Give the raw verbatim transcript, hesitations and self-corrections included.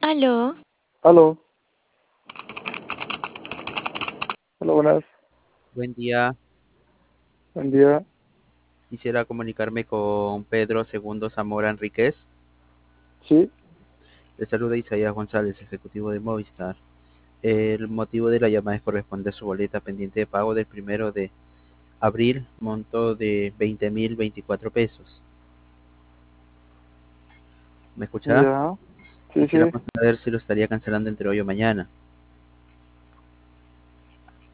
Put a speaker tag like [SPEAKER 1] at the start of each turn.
[SPEAKER 1] Aló,
[SPEAKER 2] Aló, hola, buenas,
[SPEAKER 3] Buen día,
[SPEAKER 2] buen día.
[SPEAKER 3] quisiera comunicarme con Pedro Segundo Zamora Enríquez.
[SPEAKER 2] Sí,
[SPEAKER 3] Le saluda Isaías González, ejecutivo de Movistar. El motivo de la llamada es corresponder su boleta pendiente de pago del primero de abril, monto de veinte mil veinticuatro pesos. ¿Me escucha?
[SPEAKER 2] ya, sí, sí.
[SPEAKER 3] Quisiéramos saber si lo estaría cancelando entre hoy o mañana.